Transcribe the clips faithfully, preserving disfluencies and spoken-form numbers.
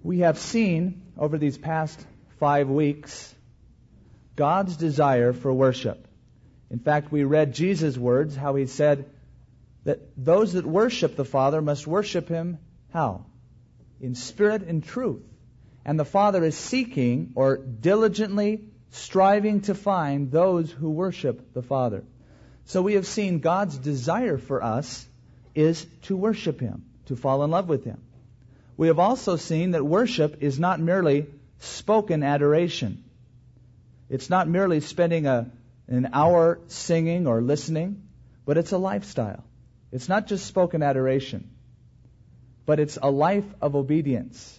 We have seen over these past five weeks God's desire for worship. In fact, we read Jesus' words, how he said that those that worship the Father must worship him, how? In spirit and truth. And the Father is seeking or diligently striving to find those who worship the Father. So we have seen God's desire for us is to worship him, to fall in love with him. We have also seen that worship is not merely spoken adoration. It's not merely spending a, an hour singing or listening, but it's a lifestyle. It's not just spoken adoration, but it's a life of obedience.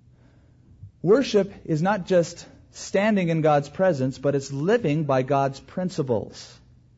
Worship is not just standing in God's presence, but it's living by God's principles.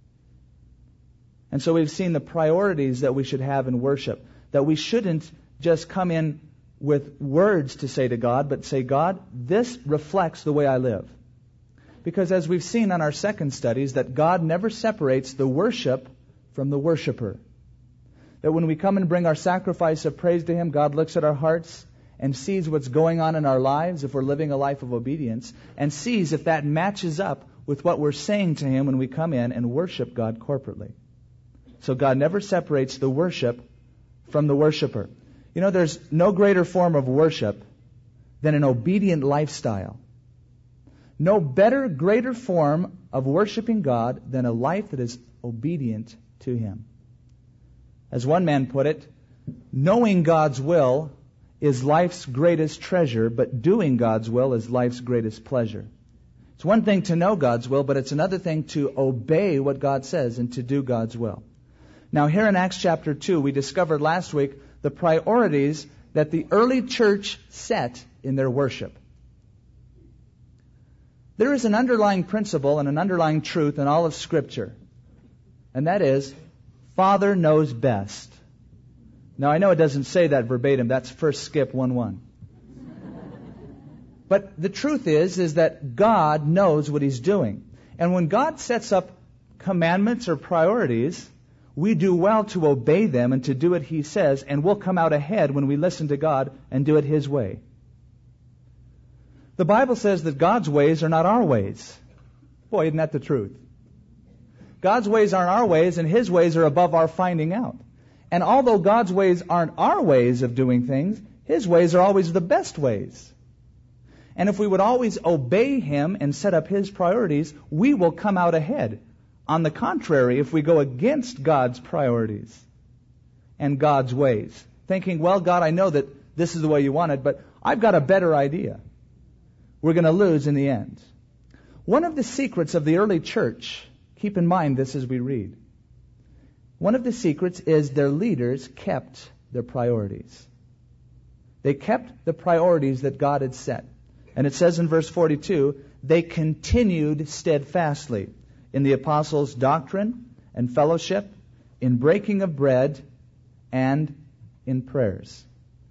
And so we've seen the priorities that we should have in worship, that we shouldn't just come in with words to say to God, but say, God, this reflects the way I live. Because as we've seen on our second studies, that God never separates the worship from the worshiper. That when we come and bring our sacrifice of praise to him, God looks at our hearts and sees what's going on in our lives if we're living a life of obedience, and sees if that matches up with what we're saying to him when we come in and worship God corporately. So God never separates the worship from the worshiper. You know, there's no greater form of worship than an obedient lifestyle. No better, greater form of worshiping God than a life that is obedient to him. As one man put it, knowing God's will is life's greatest treasure, but doing God's will is life's greatest pleasure. It's one thing to know God's will, but it's another thing to obey what God says and to do God's will. Now here in Acts chapter two, we discovered last week the priorities that the early church set in their worship. There is an underlying principle and an underlying truth in all of Scripture, and that is, Father knows best. Now, I know it doesn't say that verbatim. That's first skip one one. But the truth is, is that God knows what he's doing. And when God sets up commandments or priorities, we do well to obey them and to do what he says, and we'll come out ahead when we listen to God and do it his way. The Bible says that God's ways are not our ways. Boy, isn't that the truth? God's ways aren't our ways, and his ways are above our finding out. And although God's ways aren't our ways of doing things, his ways are always the best ways. And if we would always obey him and set up his priorities, we will come out ahead. On the contrary, if we go against God's priorities and God's ways, thinking, well, God, I know that this is the way you want it, but I've got a better idea, we're going to lose in the end. One of the secrets of the early church, keep in mind this as we read, one of the secrets is their leaders kept their priorities. They kept the priorities that God had set. And it says in verse forty-two, they continued steadfastly in the apostles' doctrine and fellowship, in breaking of bread, and in prayers.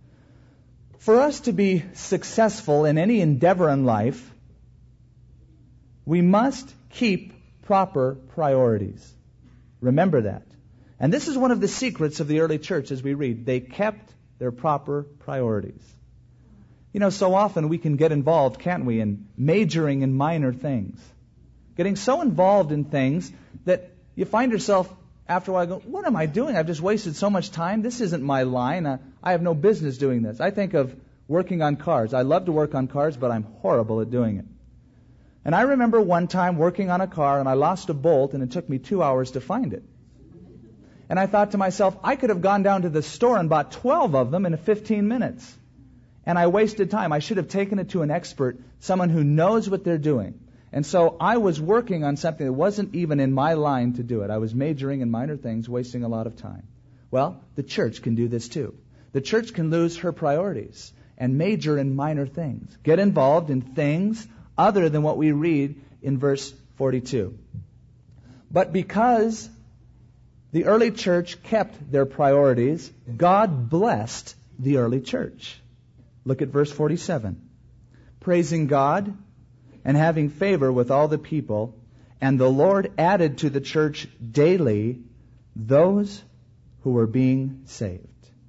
For us to be successful in any endeavor in life, we must keep proper priorities. Remember that. And this is one of the secrets of the early church as we read. They kept their proper priorities. You know, so often we can get involved, can't we, in majoring in minor things. Getting so involved in things that you find yourself after a while going, what am I doing? I've just wasted so much time. This isn't my line. I, I have no business doing this. I think of working on cars. I love to work on cars, but I'm horrible at doing it. And I remember one time working on a car, and I lost a bolt, and it took me two hours to find it. And I thought to myself, I could have gone down to the store and bought twelve of them in fifteen minutes. And I wasted time. I should have taken it to an expert, someone who knows what they're doing. And so I was working on something that wasn't even in my line to do it. I was majoring in minor things, wasting a lot of time. Well, the church can do this too. The church can lose her priorities and major in minor things. Get involved in things other than what we read in verse forty-two. But because the early church kept their priorities, God blessed the early church. Look at verse forty-seven. Praising God and having favor with all the people, and the Lord added to the church daily those who were being saved.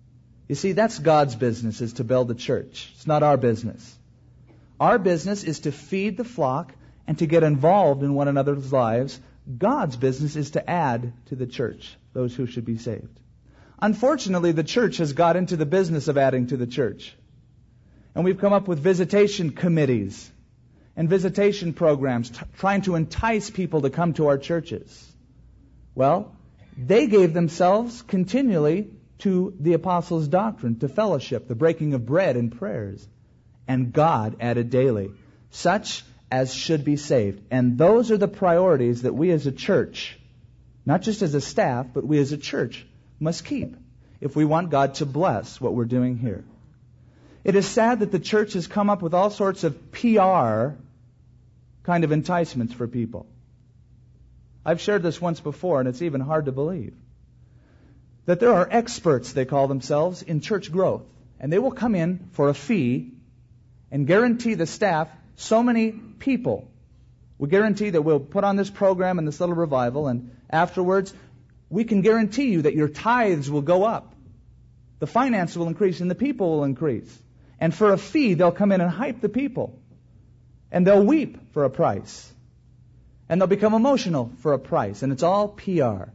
You see, that's God's business, is to build the church. It's not our business. Our business is to feed the flock and to get involved in one another's lives. God's business is to add to the church those who should be saved. Unfortunately, the church has got into the business of adding to the church. And we've come up with visitation committees and visitation programs t- trying to entice people to come to our churches. Well, they gave themselves continually to the apostles' doctrine, to fellowship, the breaking of bread and prayers. And God added daily such as should be saved. And those are the priorities that we as a church, not just as a staff, but we as a church, must keep if we want God to bless what we're doing here. It is sad that the church has come up with all sorts of P R kind of enticements for people. I've shared this once before, and it's even hard to believe. That there are experts, they call themselves, in church growth. And they will come in for a fee and guarantee the staff so many people. We guarantee that we'll put on this program and this little revival, and afterwards we can guarantee you that your tithes will go up. The finance will increase and the people will increase. And for a fee, they'll come in and hype the people. And they'll weep for a price. And they'll become emotional for a price. And it's all P R.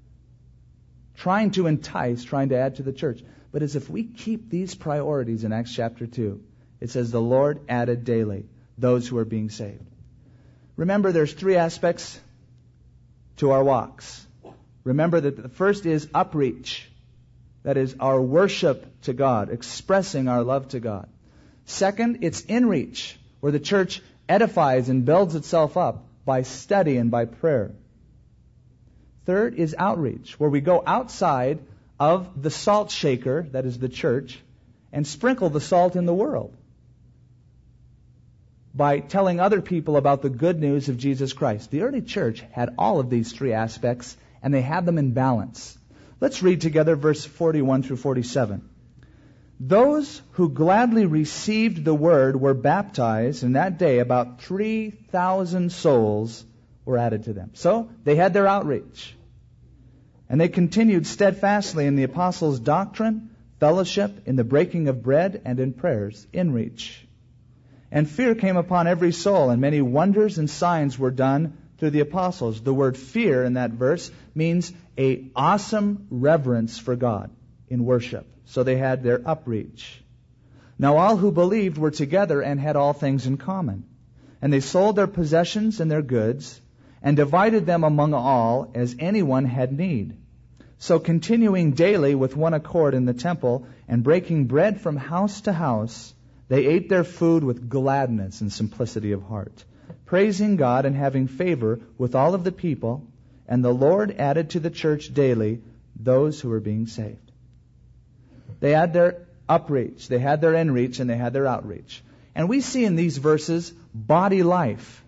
Trying to entice, trying to add to the church. But as if we keep these priorities in Acts chapter two, it says the Lord added daily those who are being saved. Remember, there's three aspects to our walks. Remember that the first is upreach. That is our worship to God, expressing our love to God. Second, it's inreach, where the church edifies and builds itself up by study and by prayer. Third is outreach, where we go outside of the salt shaker, that is the church, and sprinkle the salt in the world by telling other people about the good news of Jesus Christ. The early church had all of these three aspects, and they had them in balance. Let's read together verse forty-one through forty-seven. Those who gladly received the word were baptized, and that day about three thousand souls were added to them. So they had their outreach. And they continued steadfastly in the apostles' doctrine, fellowship, in the breaking of bread, and in prayers, in reach. And fear came upon every soul, and many wonders and signs were done through the apostles. The word fear in that verse means a awesome reverence for God in worship. So they had their upreach. Now all who believed were together and had all things in common. And they sold their possessions and their goods, and divided them among all as anyone had need. So continuing daily with one accord in the temple, and breaking bread from house to house, they ate their food with gladness and simplicity of heart, praising God and having favor with all of the people, and the Lord added to the church daily those who were being saved. They had their upreach, they had their inreach, and they had their outreach. And we see in these verses body life,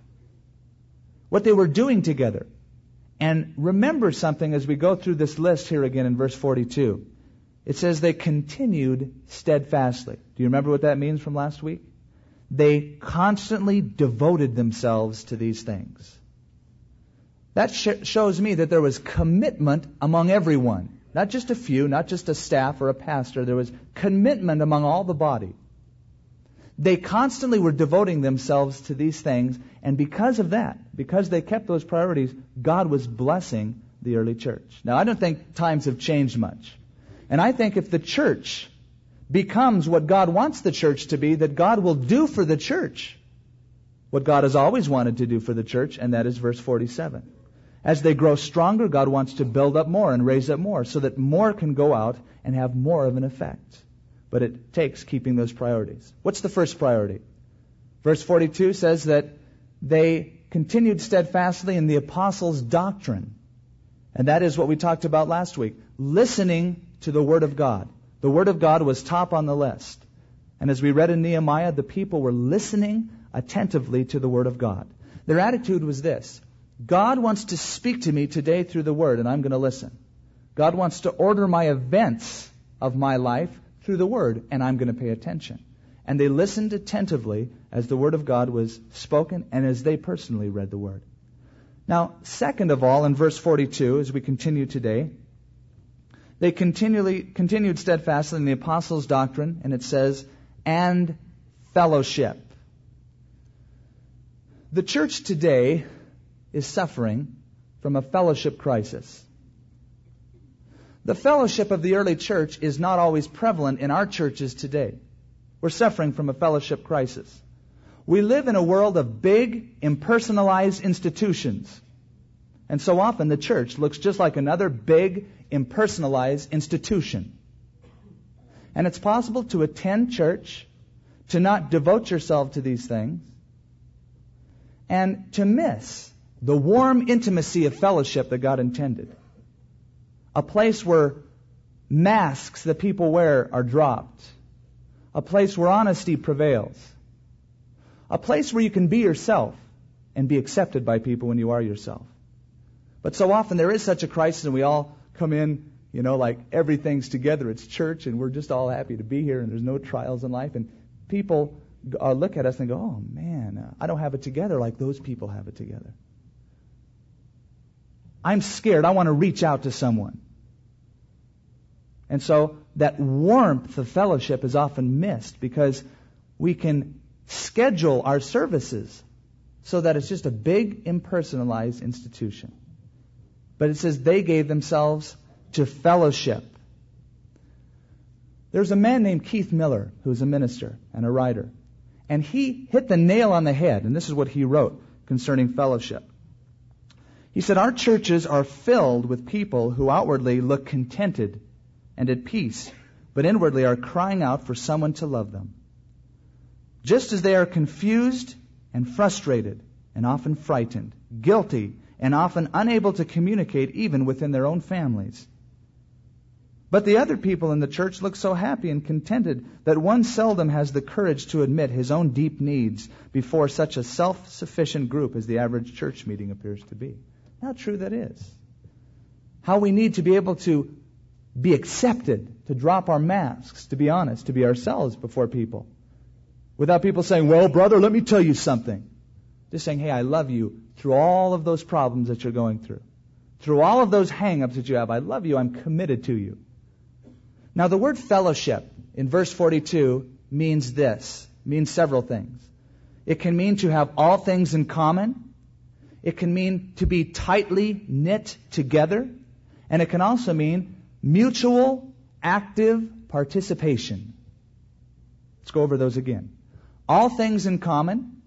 what they were doing together. And remember something as we go through this list here again in verse forty-two. It says they continued steadfastly. Do you remember what that means from last week? They constantly devoted themselves to these things. That sh- shows me that there was commitment among everyone. Not just a few, not just a staff or a pastor. There was commitment among all the body. They constantly were devoting themselves to these things, and because of that, because they kept those priorities, God was blessing the early church. Now, I don't think times have changed much. And I think if the church becomes what God wants the church to be, that God will do for the church what God has always wanted to do for the church, and that is verse forty-seven. As they grow stronger, God wants to build up more and raise up more so that more can go out and have more of an effect. But it takes keeping those priorities. What's the first priority? Verse forty-two says that they continued steadfastly in the apostles' doctrine. And that is what we talked about last week. Listening to the Word of God. The Word of God was top on the list. And as we read in Nehemiah, the people were listening attentively to the Word of God. Their attitude was this: God wants to speak to me today through the Word, and I'm going to listen. God wants to order my events of my life through the Word, and I'm going to pay attention. And they listened attentively as the Word of God was spoken and as they personally read the Word. Now, second of all, in verse forty-two, as we continue today, They continually continued steadfastly in the apostles' doctrine, and it says, and fellowship. The church today is suffering from a fellowship crisis. The fellowship of the early church is not always prevalent in our churches today. We're suffering from a fellowship crisis. We live in a world of big, impersonalized institutions. And so often the church looks just like another big, impersonalized institution. And it's possible to attend church, to not devote yourself to these things, and to miss the warm intimacy of fellowship that God intended. A place where masks that people wear are dropped. A place where honesty prevails. A place where you can be yourself and be accepted by people when you are yourself. But so often there is such a crisis, and we all come in, you know, like everything's together. It's church, and we're just all happy to be here, and there's no trials in life. And people uh, look at us and go, oh, man, uh, I don't have it together like those people have it together. I'm scared. I want to reach out to someone. And so that warmth of fellowship is often missed because we can schedule our services so that it's just a big, impersonalized institution. But it says they gave themselves to fellowship. There's a man named Keith Miller who's a minister and a writer. And he hit the nail on the head, and this is what he wrote concerning fellowship. He said, our churches are filled with people who outwardly look contented and at peace, but inwardly are crying out for someone to love them. Just as they are confused and frustrated and often frightened, guilty and often unable to communicate even within their own families. But the other people in the church look so happy and contented that one seldom has the courage to admit his own deep needs before such a self-sufficient group as the average church meeting appears to be. How true that is. How we need to be able to be accepted, to drop our masks, to be honest, to be ourselves before people. Without people saying, well, brother, let me tell you something. Just saying, hey, I love you through all of those problems that you're going through. Through all of those hang-ups that you have. I love you. I'm committed to you. Now, the word fellowship in verse forty-two means this, means several things. It can mean to have all things in common. It can mean to be tightly knit together. And it can also mean mutual, active participation. Let's go over those again. All things in common,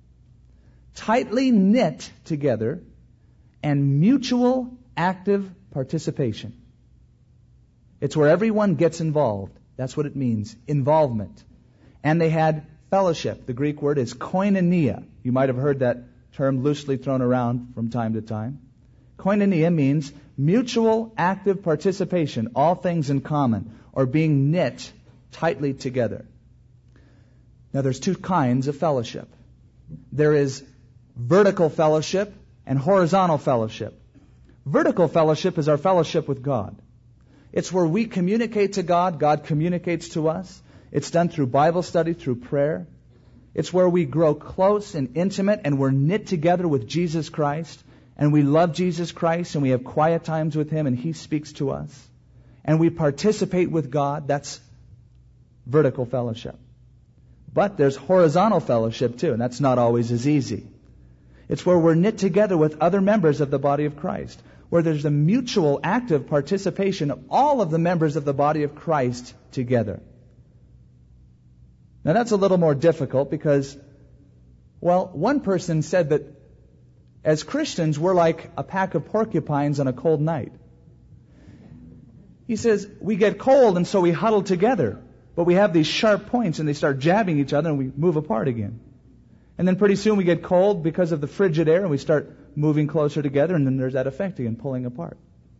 tightly knit together, and mutual, active participation. It's where everyone gets involved. That's what it means, involvement. And they had fellowship. The Greek word is koinonia. You might have heard that term loosely thrown around from time to time. Koinonia means mutual, active participation, all things in common, or being knit tightly together. Now, there's two kinds of fellowship. There is vertical fellowship and horizontal fellowship. Vertical fellowship is our fellowship with God. It's where we communicate to God, God communicates to us. It's done through Bible study, through prayer. It's where we grow close and intimate, and we're knit together with Jesus Christ, and we love Jesus Christ, and we have quiet times with Him, and He speaks to us. And we participate with God. That's vertical fellowship. But there's horizontal fellowship too, and that's not always as easy. It's where we're knit together with other members of the body of Christ, where there's a mutual active participation of all of the members of the body of Christ together. Now that's a little more difficult because, well, one person said that as Christians we're like a pack of porcupines on a cold night. He says we get cold and so we huddle together, but we have these sharp points and they start jabbing each other and we move apart again. And then pretty soon we get cold because of the frigid air and we start moving closer together, and then there's that effect again, pulling apart.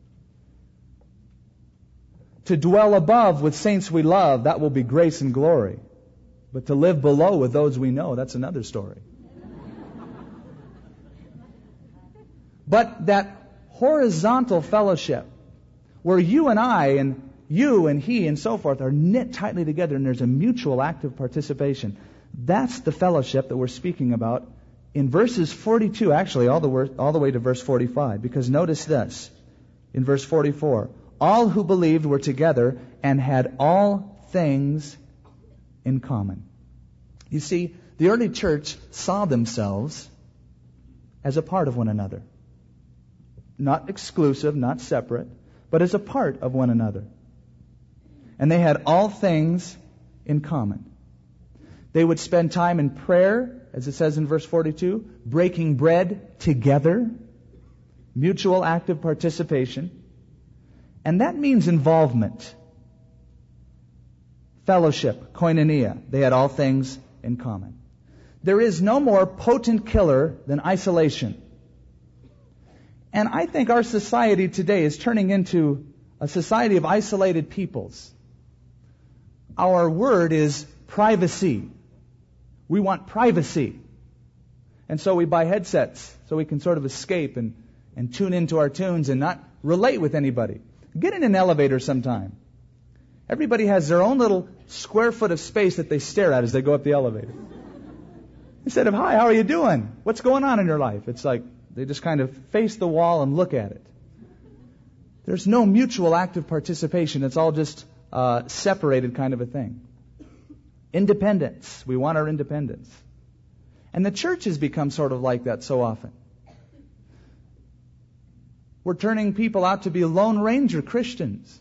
To dwell above with saints we love, that will be grace and glory. But to live below with those we know, that's another story. But that horizontal fellowship, where you and I and you and he and so forth are knit tightly together and there's a mutual active participation, that's the fellowship that we're speaking about in verses forty-two, actually, all the, wor- all the way to verse forty-five. Because notice this, in verse forty-four, All who believed were together and had all things in common. You see, the early church saw themselves as a part of one another. Not exclusive, not separate, but as a part of one another. And they had all things in common. They would spend time in prayer, as it says in verse forty-two, breaking bread together, mutual active participation. And that means involvement. Fellowship, koinonia. They had all things in common. There is no more potent killer than isolation. And I think our society today is turning into a society of isolated peoples. Our word is privacy. We want privacy. And so we buy headsets so we can sort of escape and, and tune into our tunes and not relate with anybody. Get in an elevator sometime. Everybody has their own little square foot of space that they stare at as they go up the elevator. Instead of, hi, how are you doing? What's going on in your life? It's like they just kind of face the wall and look at it. There's no mutual active participation. It's all just uh, separated kind of a thing. Independence. We want our independence. And the church has become sort of like that so often. We're turning people out to be Lone Ranger Christians.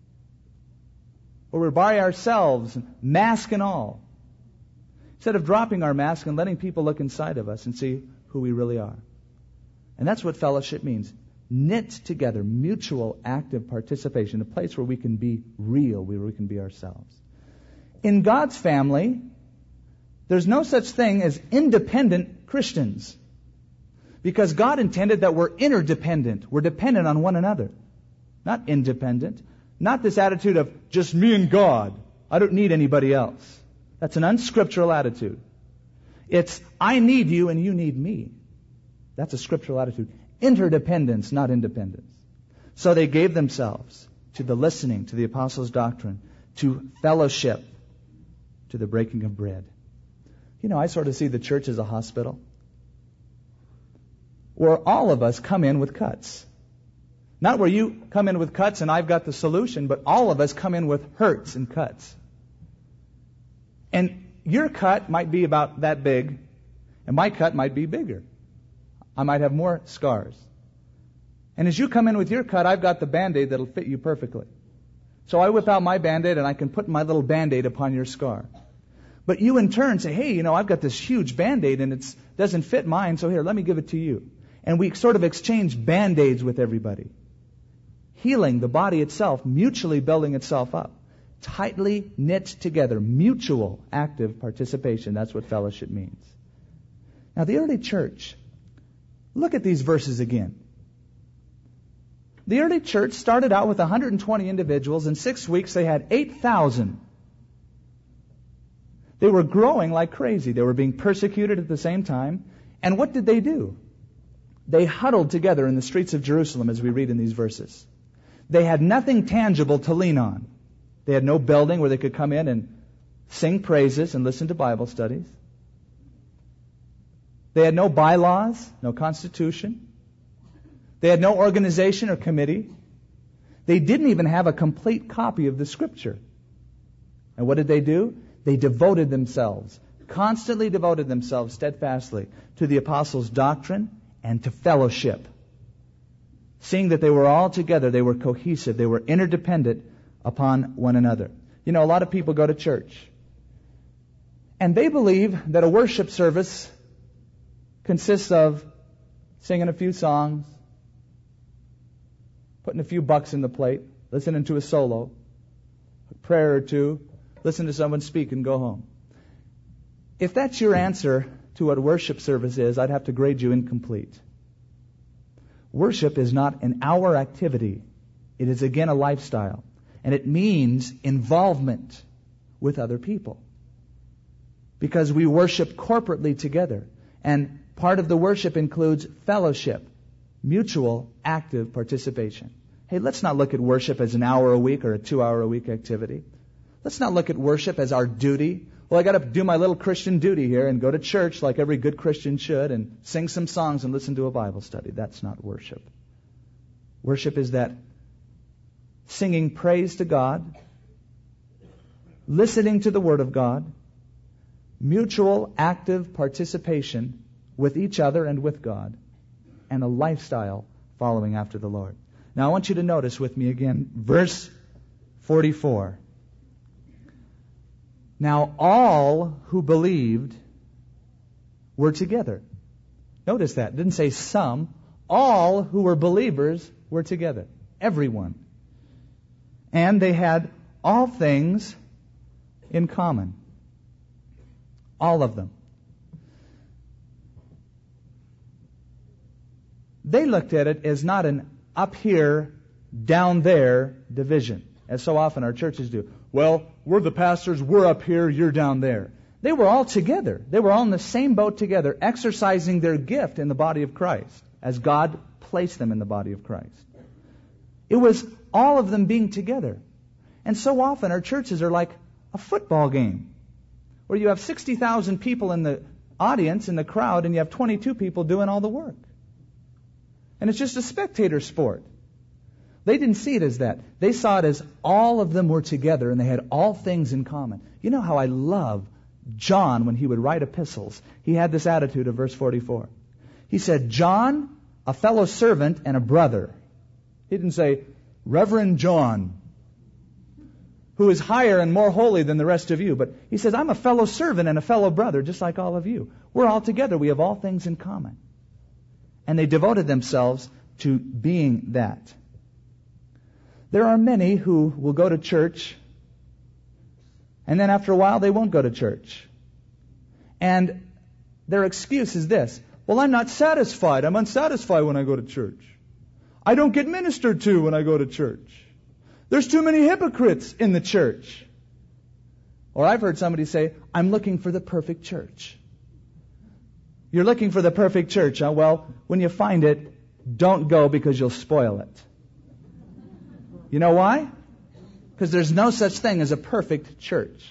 Or we're by ourselves, mask and all. Instead of dropping our mask and letting people look inside of us and see who we really are. And that's what fellowship means. Knit together, mutual active participation, a place where we can be real, where we can be ourselves. In God's family, there's no such thing as independent Christians. Because God intended that we're interdependent. We're dependent on one another. Not independent. Not this attitude of just me and God. I don't need anybody else. That's an unscriptural attitude. It's I need you and you need me. That's a scriptural attitude. Interdependence, not independence. So they gave themselves to the listening, to the apostles' doctrine, to fellowship, to the breaking of bread. You know, I sort of see the church as a hospital where all of us come in with cuts. Not where you come in with cuts and I've got the solution, but all of us come in with hurts and cuts. And your cut might be about that big, and my cut might be bigger. I might have more scars. And as you come in with your cut, I've got the Band-Aid that'll fit you perfectly. So I whip out my Band-Aid and I can put my little Band-Aid upon your scar. But you in turn say, hey, you know, I've got this huge Band-Aid and it doesn't fit mine, so here, let me give it to you. And we sort of exchange Band-Aids with everybody. Healing the body itself, mutually building itself up. Tightly knit together, mutual active participation. That's what fellowship means. Now the early church, look at these verses again. The early church started out with one hundred twenty individuals. In six weeks they had eight thousand. They were growing like crazy. They were being persecuted at the same time. And what did they do? They huddled together in the streets of Jerusalem, as we read in these verses. They had nothing tangible to lean on. They had no building where they could come in and sing praises and listen to Bible studies. They had no bylaws, no constitution. They had no organization or committee. They didn't even have a complete copy of the Scripture. And what did they do? They devoted themselves, constantly devoted themselves steadfastly to the apostles' doctrine and to fellowship. Seeing that they were all together, they were cohesive, they were interdependent upon one another. You know, a lot of people go to church, and they believe that a worship service consists of singing a few songs, putting a few bucks in the plate, listening to a solo, a prayer or two, listen to someone speak and go home. If that's your answer to what worship service is, I'd have to grade you incomplete. Worship is not an hour activity. It is again a lifestyle. And it means involvement with other people. Because we worship corporately together. And part of the worship includes fellowship, mutual active participation. Hey, let's not look at worship as an hour a week or a two hour a week activity. Let's not look at worship as our duty. Well, I got to do my little Christian duty here and go to church like every good Christian should and sing some songs and listen to a Bible study. That's not worship. Worship is that singing praise to God, listening to the Word of God, mutual active participation with each other and with God, and a lifestyle following after the Lord. Now I want you to notice with me again, verse forty-four. Now all who believed were together. Notice that. It didn't say some. All who were believers were together. Everyone. And they had all things in common. All of them. They looked at it as not an up here, down there division, as so often our churches do. Well, we're the pastors, we're up here, you're down there. They were all together. They were all in the same boat together, exercising their gift in the body of Christ, as God placed them in the body of Christ. It was all of them being together. And so often our churches are like a football game, where you have sixty thousand people in the audience, in the crowd, and you have twenty-two people doing all the work. And it's just a spectator sport. They didn't see it as that. They saw it as all of them were together and they had all things in common. You know how I love John when he would write epistles. He had this attitude of verse forty-four. He said, John, a fellow servant and a brother. He didn't say, Reverend John, who is higher and more holy than the rest of you. But he says, I'm a fellow servant and a fellow brother, just like all of you. We're all together. We have all things in common. And they devoted themselves to being that. There are many who will go to church, and then after a while they won't go to church. And their excuse is this: well, I'm not satisfied. I'm unsatisfied when I go to church. I don't get ministered to when I go to church. There's too many hypocrites in the church. Or I've heard somebody say, I'm looking for the perfect church. You're looking for the perfect church, huh? Well, when you find it, don't go because you'll spoil it. You know why? Because there's no such thing as a perfect church.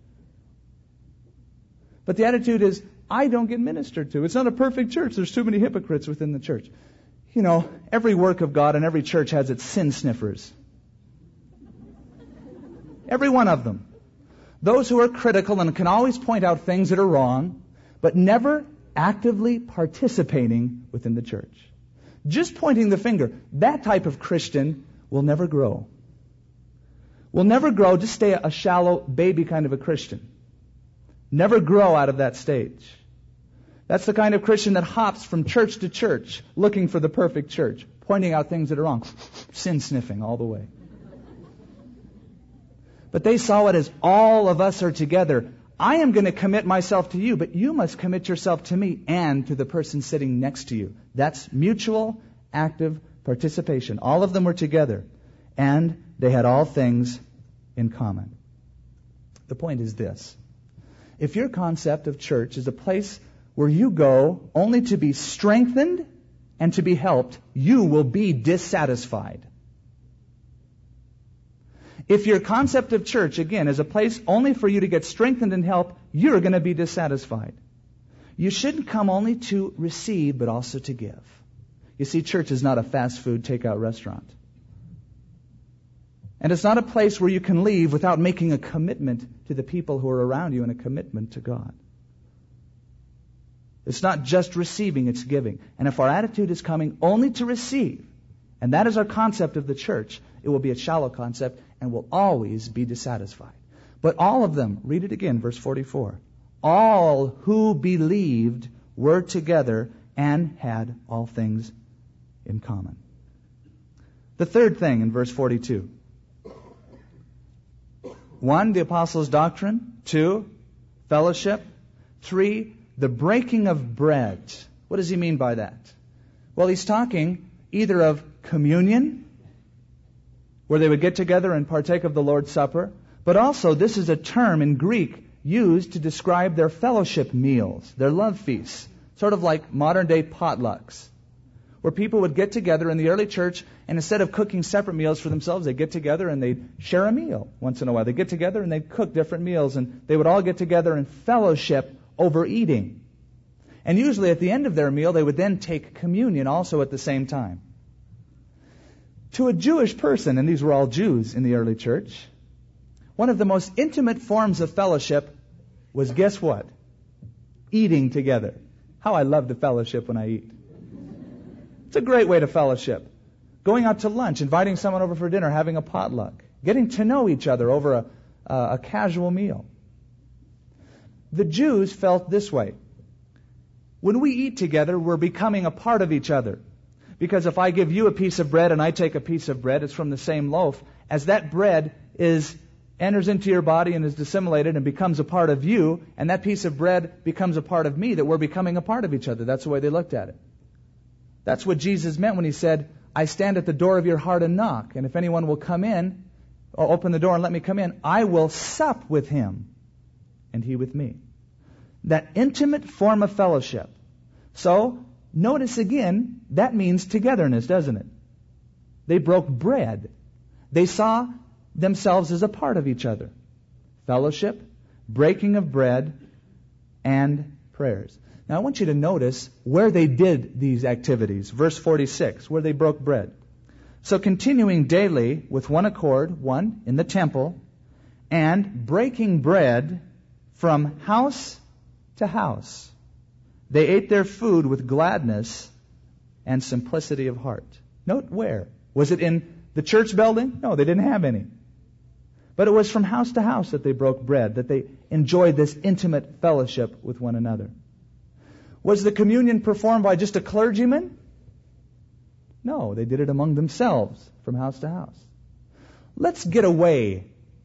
But the attitude is, I don't get ministered to. It's not a perfect church. There's too many hypocrites within the church. You know, every work of God and every church has its sin sniffers. Every one of them. Those who are critical and can always point out things that are wrong, but never actively participating within the church. Just pointing the finger. That type of Christian will never grow. Will never grow. Just stay a shallow baby kind of a Christian. Never grow out of that stage. That's the kind of Christian that hops from church to church, looking for the perfect church, pointing out things that are wrong, sin sniffing all the way. But they saw it as all of us are together. I am going to commit myself to you, but you must commit yourself to me and to the person sitting next to you. That's mutual, active participation. All of them were together, and they had all things in common. The point is this. If your concept of church is a place where you go only to be strengthened and to be helped, you will be dissatisfied. If your concept of church, again, is a place only for you to get strengthened and help, you're going to be dissatisfied. You shouldn't come only to receive, but also to give. You see, church is not a fast food takeout restaurant. And it's not a place where you can leave without making a commitment to the people who are around you and a commitment to God. It's not just receiving, it's giving. And if our attitude is coming only to receive, and that is our concept of the church, it will be a shallow concept and will always be dissatisfied. But all of them, read it again, verse forty-four. All who believed were together and had all things in common. The third thing in verse forty-two. One, the apostles' doctrine. Two, fellowship. Three, the breaking of bread. What does he mean by that? Well, he's talking either of communion, where they would get together and partake of the Lord's Supper, but also this is a term in Greek used to describe their fellowship meals, their love feasts, sort of like modern-day potlucks, where people would get together in the early church, and instead of cooking separate meals for themselves, they'd get together and they'd share a meal once in a while. They'd get together and they'd cook different meals, and they would all get together and fellowship over eating. And usually at the end of their meal, they would then take communion also at the same time. To a Jewish person, and these were all Jews in the early church, one of the most intimate forms of fellowship was, guess what? Eating together. How I love to fellowship when I eat. It's a great way to fellowship. Going out to lunch, inviting someone over for dinner, having a potluck, getting to know each other over a, a, a casual meal. The Jews felt this way. When we eat together, we're becoming a part of each other. Because if I give you a piece of bread and I take a piece of bread, it's from the same loaf. As that bread is enters into your body and is disseminated and becomes a part of you, and that piece of bread becomes a part of me, that we're becoming a part of each other. That's the way they looked at it. That's what Jesus meant when he said, I stand at the door of your heart and knock, and if anyone will come in, or open the door and let me come in, I will sup with him, and he with me. That intimate form of fellowship. So, notice again, that means togetherness, doesn't it? They broke bread. They saw themselves as a part of each other. Fellowship, breaking of bread, and prayers. Now I want you to notice where they did these activities. Verse forty-six, where they broke bread. So continuing daily with one accord, one, in the temple, and breaking bread from house to house. They ate their food with gladness and simplicity of heart. Note where. Was it in the church building? No, they didn't have any. But it was from house to house that they broke bread, that they enjoyed this intimate fellowship with one another. Was the communion performed by just a clergyman? No, they did it among themselves, from house to house. Let's get away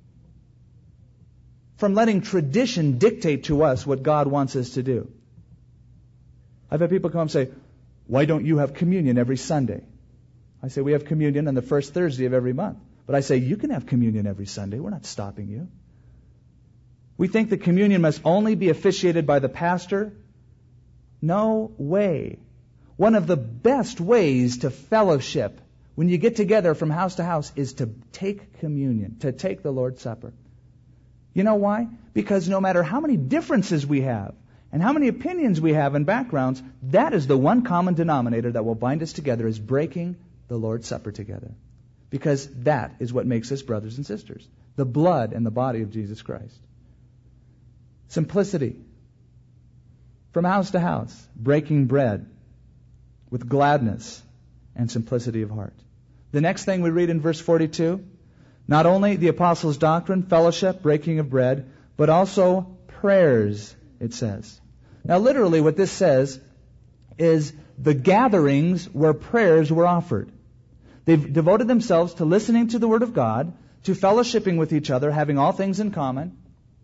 from letting tradition dictate to us what God wants us to do. I've had people come and say, why don't you have communion every Sunday? I say, we have communion on the first Thursday of every month. But I say, you can have communion every Sunday. We're not stopping you. We think the communion must only be officiated by the pastor. No way. One of the best ways to fellowship when you get together from house to house is to take communion, to take the Lord's Supper. You know why? Because no matter how many differences we have and how many opinions we have and backgrounds, that is the one common denominator that will bind us together, is breaking the Lord's Supper together. Because that is what makes us brothers and sisters. The blood and the body of Jesus Christ. Simplicity. From house to house, breaking bread with gladness and simplicity of heart. The next thing we read in verse forty-two, not only the apostles' doctrine, fellowship, breaking of bread, but also prayers, it says. Now literally what this says is the gatherings where prayers were offered. They've devoted themselves to listening to the Word of God, to fellowshipping with each other, having all things in common,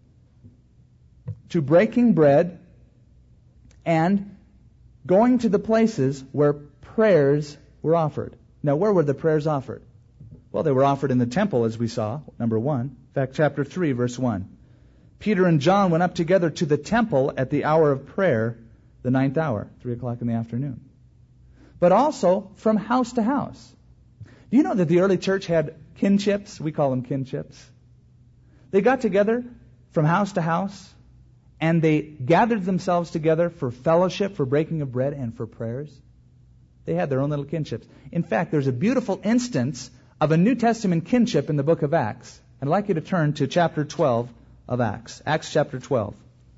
to breaking bread, and going to the places where prayers were offered. Now, where were the prayers offered? Well, they were offered in the temple, as we saw, number one. In fact, chapter three, verse one. Peter and John went up together to the temple at the hour of prayer, the ninth hour, three o'clock in the afternoon. But also from house to house. Do you know that the early church had kinships? We call them kinships. They got together from house to house, and they gathered themselves together for fellowship, for breaking of bread, and for prayers. They had their own little kinships. In fact, there's a beautiful instance of a New Testament kinship in the book of Acts. I'd like you to turn to chapter twelve of Acts. Acts chapter twelve.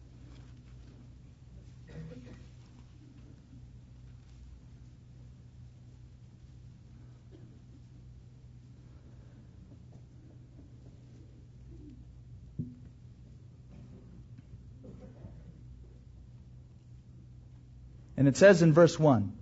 And it says in verse one,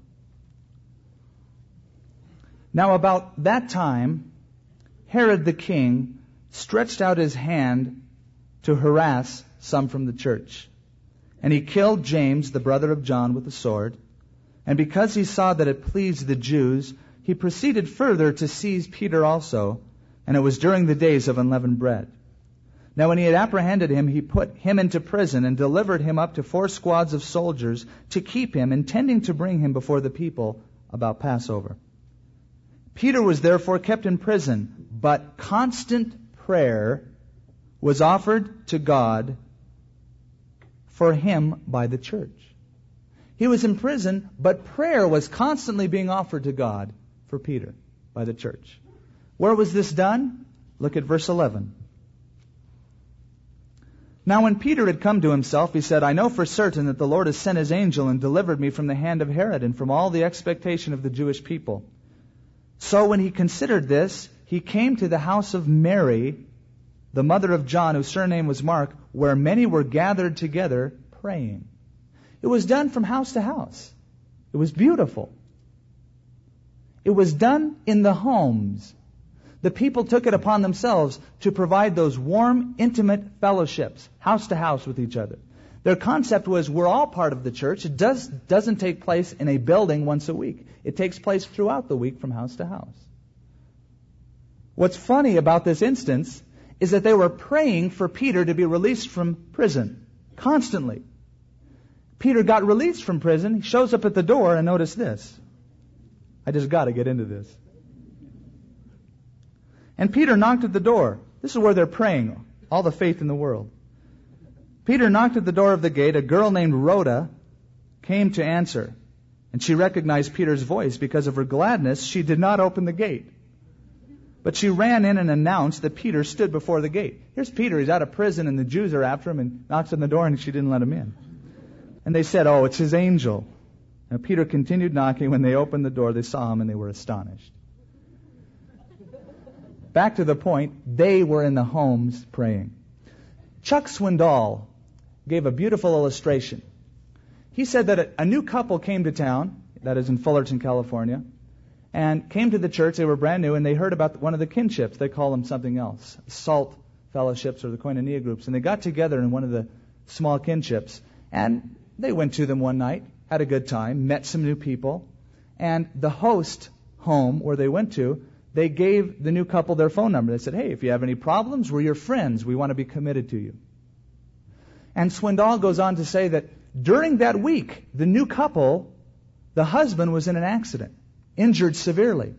now about that time, Herod the king stretched out his hand to harass some from the church. And he killed James, the brother of John, with a sword. And because he saw that it pleased the Jews, he proceeded further to seize Peter also. And it was during the days of unleavened bread. Now when he had apprehended him, he put him into prison and delivered him up to four squads of soldiers to keep him, intending to bring him before the people about Passover. Peter was therefore kept in prison, but constant prayer was offered to God for him by the church. He was in prison, but prayer was constantly being offered to God for Peter by by the church. Where was this done? Look at verse eleven. Now when Peter had come to himself, he said, I know for certain that the Lord has sent his angel and delivered me from the hand of Herod and from all the expectation of the Jewish people. So when he considered this, he came to the house of Mary, the mother of John, whose surname was Mark, where many were gathered together praying. It was done from house to house. It was beautiful. It was done in the homes. The people took it upon themselves to provide those warm, intimate fellowships, house to house with each other. Their concept was, we're all part of the church. It does, doesn't take place in a building once a week. It takes place throughout the week from house to house. What's funny about this instance is that they were praying for Peter to be released from prison constantly. Peter got released from prison. He shows up at the door, and notice this. I just got to get into this. And Peter knocked at the door. This is where they're praying, all the faith in the world. Peter knocked at the door of the gate. A girl named Rhoda came to answer. And she recognized Peter's voice. Because of her gladness, she did not open the gate. But she ran in and announced that Peter stood before the gate. Here's Peter. He's out of prison, and the Jews are after him, and knocks on the door, and she didn't let him in. And they said, oh, it's his angel. Now Peter continued knocking. When they opened the door, they saw him, and they were astonished. Back to the point, they were in the homes praying. Chuck Swindoll gave a beautiful illustration. He said that a, a new couple came to town, that is in Fullerton, California, and came to the church. They were brand new, and they heard about one of the kinships. They call them something else, SALT fellowships or the Koinonia groups. And they got together in one of the small kinships, and they went to them one night, had a good time, met some new people, and the host home where they went to, they gave the new couple their phone number. They said, hey, if you have any problems, we're your friends. We want to be committed to you. And Swindoll goes on to say that during that week, the new couple, the husband was in an accident, injured severely.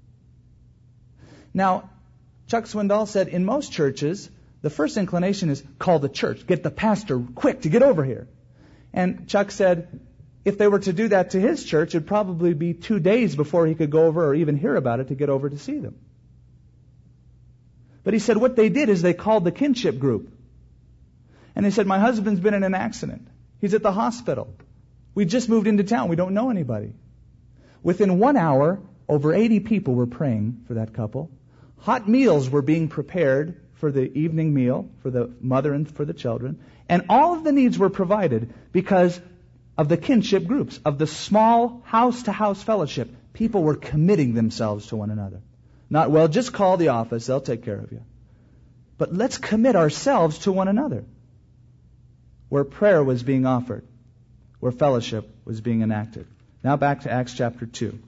Now, Chuck Swindoll said in most churches, the first inclination is call the church, get the pastor quick to get over here. And Chuck said if they were to do that to his church, it would probably be two days before he could go over or even hear about it to get over to see them. But he said what they did is they called the kinship group. And they said, my husband's been in an accident. He's at the hospital. We just moved into town. We don't know anybody. Within one hour, over eighty people were praying for that couple. Hot meals were being prepared for the evening meal, for the mother and for the children. And all of the needs were provided because of the kinship groups, of the small house-to-house fellowship. People were committing themselves to one another. Not, well, just call the office, they'll take care of you. But let's commit ourselves to one another. Where prayer was being offered, where fellowship was being enacted. Now back to Acts chapter two.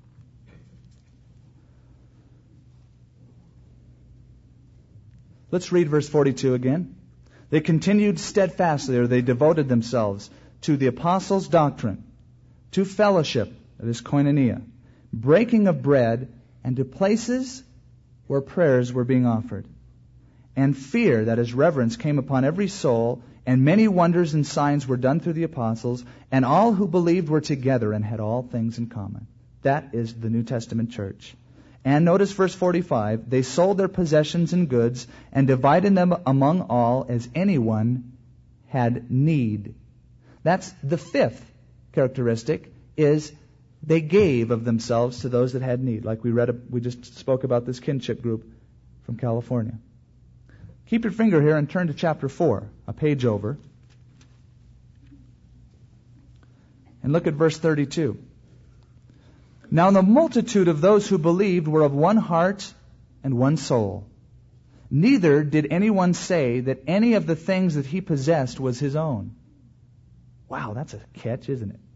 Let's read verse forty-two again. They continued steadfastly, or they devoted themselves to the apostles' doctrine, to fellowship, that is koinonia, breaking of bread, and to places where prayers were being offered. And fear, that is reverence, came upon every soul, and many wonders and signs were done through the apostles, and all who believed were together and had all things in common. That is the New Testament church. And notice verse forty-five, they sold their possessions and goods and divided them among all as anyone had need. That's the fifth characteristic, is they gave of themselves to those that had need. Like we read, we just spoke about this kinship group from California. Keep your finger here and turn to chapter four, a page over. And look at verse thirty-two. Now the multitude of those who believed were of one heart and one soul. Neither did anyone say that any of the things that he possessed was his own. Wow, that's a catch, isn't it?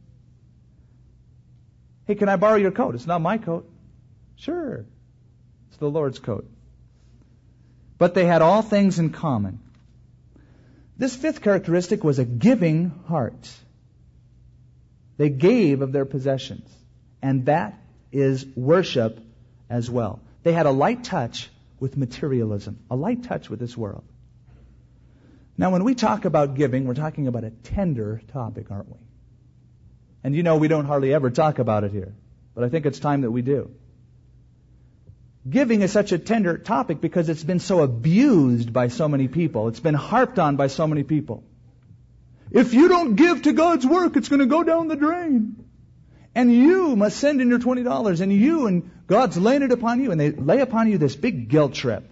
Hey, can I borrow your coat? It's not my coat. Sure. It's the Lord's coat. But they had all things in common. This fifth characteristic was a giving heart. They gave of their possessions. And that is worship as well. They had a light touch with materialism, a light touch with this world. Now, when we talk about giving, we're talking about a tender topic, aren't we? And you know, we don't hardly ever talk about it here. But I think it's time that we do. Giving is such a tender topic because it's been so abused by so many people. It's been harped on by so many people. If you don't give to God's work, it's going to go down the drain. And you must send in your twenty dollars, and you, and God's laying it upon you, and they lay upon you this big guilt trip.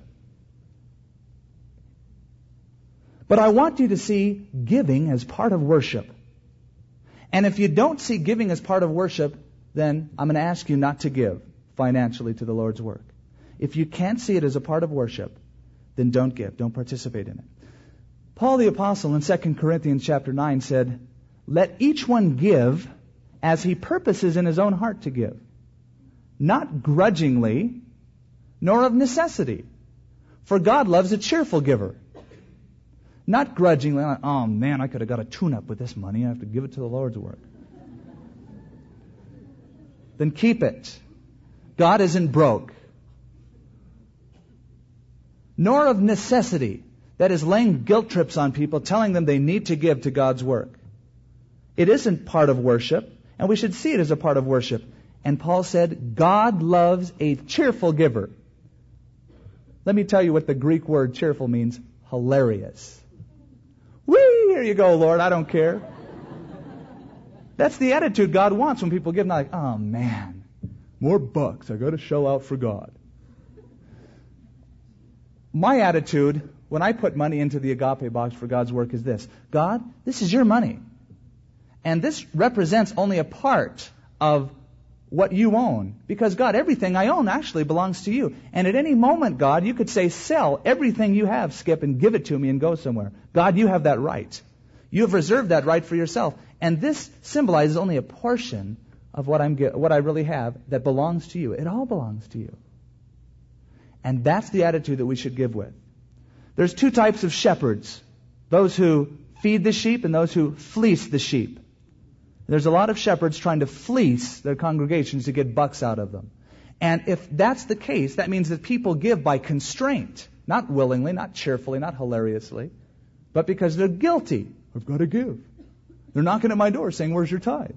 But I want you to see giving as part of worship. And if you don't see giving as part of worship, then I'm going to ask you not to give financially to the Lord's work. If you can't see it as a part of worship, then don't give. Don't participate in it. Paul the Apostle in Second Corinthians chapter nine said, "Let each one give as he purposes in his own heart to give, not grudgingly, nor of necessity. For God loves a cheerful giver." Not grudgingly, like, oh man, I could have got a tune-up with this money. I have to give it to the Lord's work. Then keep it. God isn't broke. Nor of necessity. That is laying guilt trips on people, telling them they need to give to God's work. It isn't part of worship, and we should see it as a part of worship. And Paul said, God loves a cheerful giver. Let me tell you what the Greek word cheerful means. Hilarious. Whee! Here you go, Lord. I don't care. That's the attitude God wants when people give. Not like, oh man, more bucks. I got to show out for God. My attitude when I put money into the agape box for God's work is this. God, this is your money. And this represents only a part of what you own. Because God, everything I own actually belongs to you. And at any moment, God, you could say, sell everything you have, Skip, and give it to me and go somewhere. God, you have that right. You have reserved that right for yourself. And this symbolizes only a portion of what I'm what I really have that belongs to you. It all belongs to you. And that's the attitude that we should give with. There's two types of shepherds. Those who feed the sheep and those who fleece the sheep. There's a lot of shepherds trying to fleece their congregations to get bucks out of them. And if that's the case, that means that people give by constraint. Not willingly, not cheerfully, not hilariously, but because they're guilty. I've got to give. They're knocking at my door saying, where's your tithe?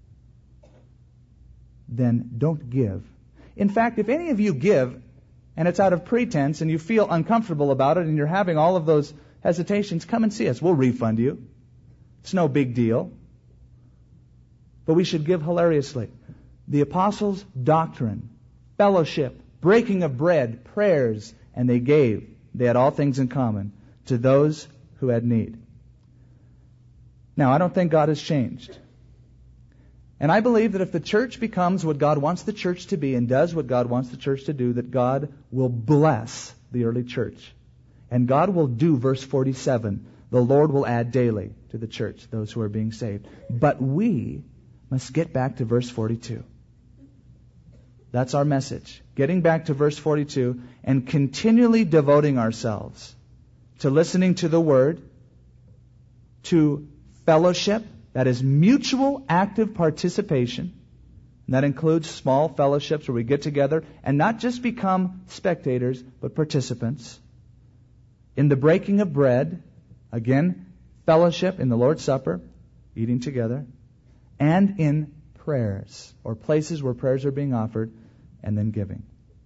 Then don't give. In fact, if any of you give, and it's out of pretense, and you feel uncomfortable about it, and you're having all of those hesitations, come and see us. We'll refund you. It's no big deal. But we should give hilariously. The apostles' doctrine, fellowship, breaking of bread, prayers, and they gave. They had all things in common to those who had need. Now, I don't think God has changed. And I believe that if the church becomes what God wants the church to be and does what God wants the church to do, that God will bless the early church. And God will do verse forty-seven. The Lord will add daily to the church those who are being saved. But we must get back to verse forty-two. That's our message. Getting back to verse forty-two and continually devoting ourselves to listening to the Word, to fellowship, that is mutual active participation. And that includes small fellowships where we get together and not just become spectators, but participants. In the breaking of bread, again, fellowship in the Lord's Supper, eating together, and in prayers, or places where prayers are being offered, and then giving.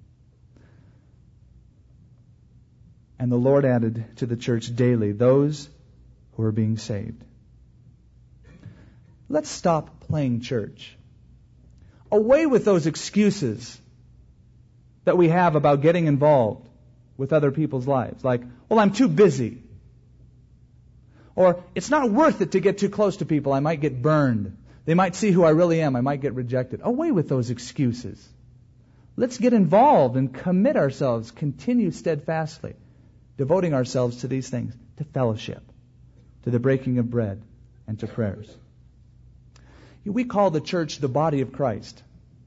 And the Lord added to the church daily those who are being saved. Let's stop playing church. Away with those excuses that we have about getting involved with other people's lives. Like, well, I'm too busy. Or, it's not worth it to get too close to people. I might get burned. They might see who I really am. I might get rejected. Away with those excuses. Let's get involved and commit ourselves, continue steadfastly, devoting ourselves to these things, to fellowship, to the breaking of bread, and to prayers. We call the church the body of Christ.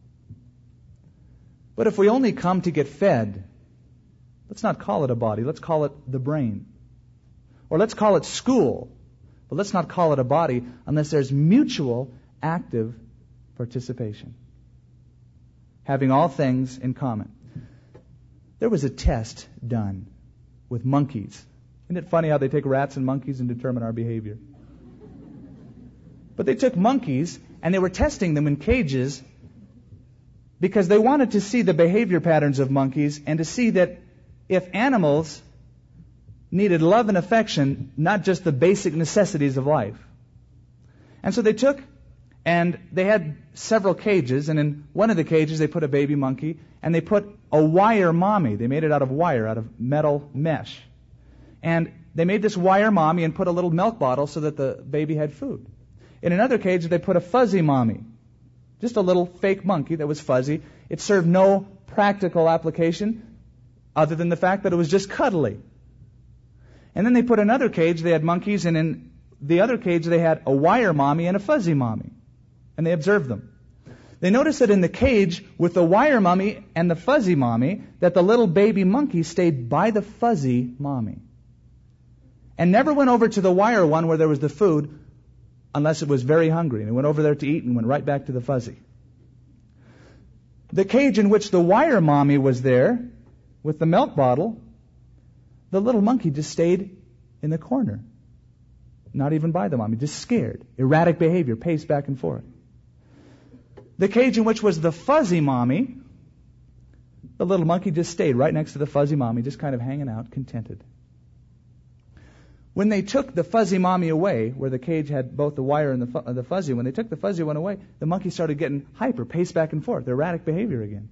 But if we only come to get fed, let's not call it a body. Let's call it the brain. Or let's call it school. But let's not call it a body unless there's mutual active participation. Having all things in common. There was a test done with monkeys. Isn't it funny how they take rats and monkeys and determine our behavior? But they took monkeys and they were testing them in cages because they wanted to see the behavior patterns of monkeys and to see that if animals needed love and affection, not just the basic necessities of life. And so they took and they had several cages, and in one of the cages they put a baby monkey, and they put a wire mommy. They made it out of wire, out of metal mesh. And they made this wire mommy and put a little milk bottle so that the baby had food. In another cage they put a fuzzy mommy, just a little fake monkey that was fuzzy. It served no practical application other than the fact that it was just cuddly. And then they put another cage, they had monkeys, and in the other cage they had a wire mommy and a fuzzy mommy. And they observed them. They noticed that in the cage with the wire mommy and the fuzzy mommy, that the little baby monkey stayed by the fuzzy mommy and never went over to the wire one where there was the food unless it was very hungry. And it went over there to eat and went right back to the fuzzy. The cage in which the wire mommy was there with the milk bottle, the little monkey just stayed in the corner. Not even by the mommy, just scared. Erratic behavior, paced back and forth. The cage in which was the fuzzy mommy, the little monkey just stayed right next to the fuzzy mommy, just kind of hanging out, contented. When they took the fuzzy mommy away, where the cage had both the wire and the, fu- the fuzzy, when they took the fuzzy one away, the monkey started getting hyper, paced back and forth, erratic behavior again.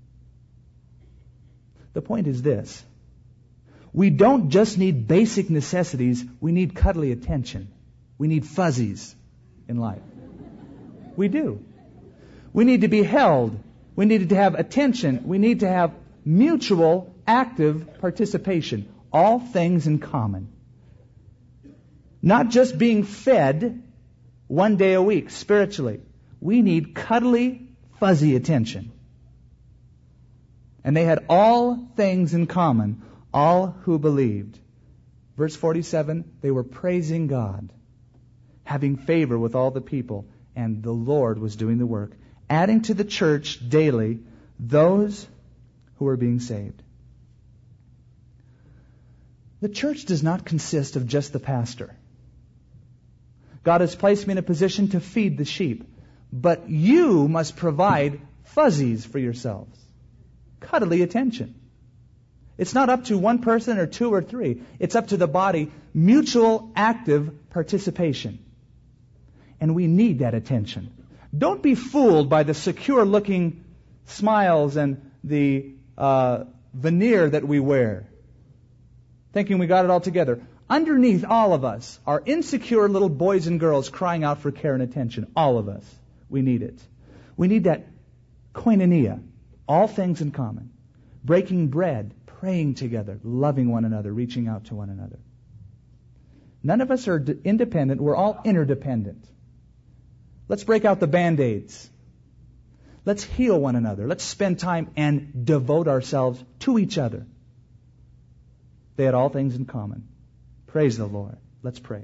The point is this. We don't just need basic necessities, we need cuddly attention. We need fuzzies in life. We do. We need to be held. We need to have attention. We need to have mutual, active participation. All things in common. Not just being fed one day a week spiritually. We need cuddly, fuzzy attention. And they had all things in common, all who believed. Verse forty-seven, they were praising God, having favor with all the people, and the Lord was doing the work, adding to the church daily those who are being saved. The church does not consist of just the pastor. God has placed me in a position to feed the sheep, but you must provide fuzzies for yourselves. Cuddly attention. It's not up to one person or two or three. It's up to the body. Mutual active participation. And we need that attention. Don't be fooled by the secure-looking smiles and the uh, veneer that we wear, thinking we got it all together. Underneath all of us are insecure little boys and girls crying out for care and attention. All of us. We need it. We need that koinonia, all things in common. Breaking bread, praying together, loving one another, reaching out to one another. None of us are d- independent. We're all interdependent. Let's break out the Band-Aids. Let's heal one another. Let's spend time and devote ourselves to each other. They had all things in common. Praise the Lord. Let's pray.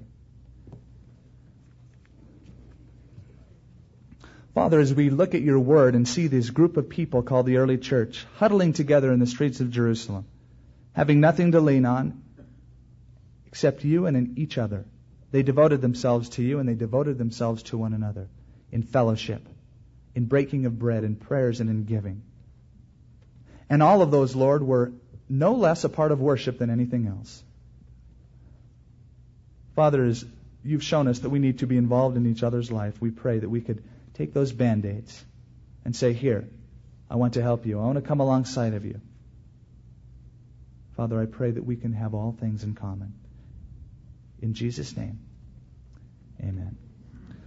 Father, as we look at your word and see this group of people called the early church huddling together in the streets of Jerusalem, having nothing to lean on except you and in each other, they devoted themselves to you and they devoted themselves to one another in fellowship, in breaking of bread, in prayers, and in giving. And all of those, Lord, were no less a part of worship than anything else. Father, as you've shown us that we need to be involved in each other's life, we pray that we could take those Band-Aids and say, here, I want to help you. I want to come alongside of you. Father, I pray that we can have all things in common. In Jesus' name, amen.